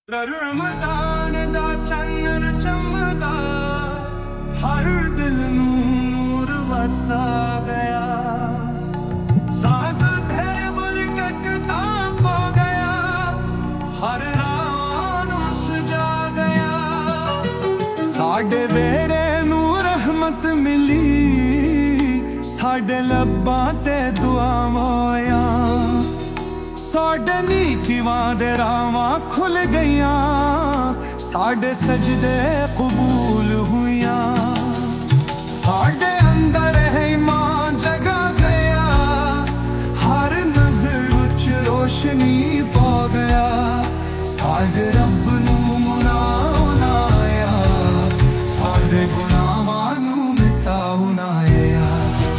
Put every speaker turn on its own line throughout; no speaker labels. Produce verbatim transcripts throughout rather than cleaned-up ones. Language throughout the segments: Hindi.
रमज़ान दा चन्नर चमदा हर दिल नूं नूर वसा गया। साथ तेरे बरकत तां पा गया, हर राह नूं सजा गया। साडे वेड़े नूं रहमत मिली, साडे लब्बां ते दुआवां आया। साडे नीकिवां दे रावां खुल गईयां, साडे सजदे कबूल हुईयां। साडे अंदर है ईमान जगा गया, हर नजर विच रोशनी पा गया। साडे रब नूं मनाउणा आया, साडे गुनाहां नूं मिटाउणा आया।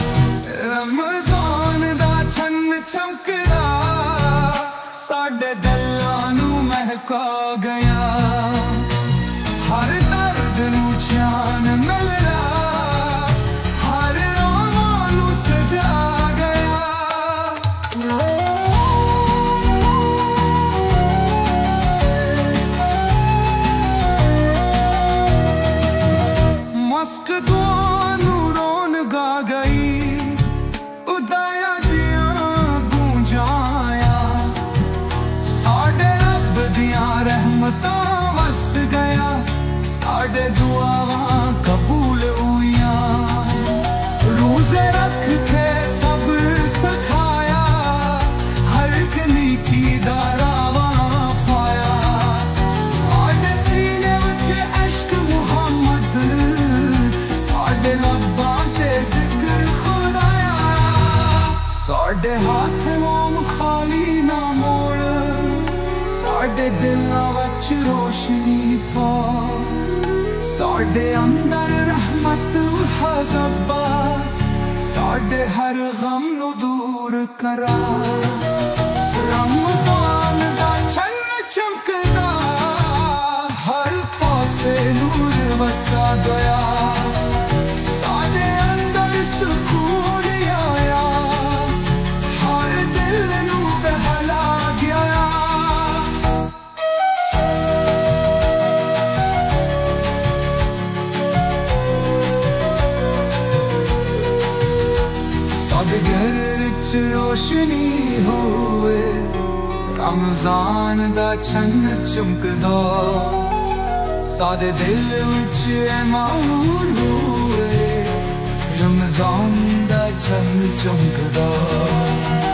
रमज़ान दा चन्न चमकदा साडे दिलां नूं महका गया, हर दर्द नूं चैन मिलया, हर राहां नूं सजा गया। मस्क दुआं नूं रोन गा गई, उदाया दियां गूंजां रहमतां वस गया, साडे दुआवां कबूल हुईयां। रोज़े रख के सब्र सिखाया, हर एक नेकी दा रावां पाया। साडे सीने विच इश्क मुहम्मद, साडे लब्बां ते जिक्र खुदाया। साडे हाथ मोम खाली ना मोड़, साडे दिलां विच रोशनी पा। साडे अंदर रहमत हज़बा, साडे हर गम नूं दूर करा। रमज़ान दा चन्न चमकदा, हर पासे नूर वसा गया। साडे अंदर सुकून आया, हर दिल नूं बहला गया। साडे घर विच रोशनी होवे, रमज़ान दा चन्न चमकदा। साडे दिल विच ईमान होवे, रमज़ान दा चन्न चमकदा।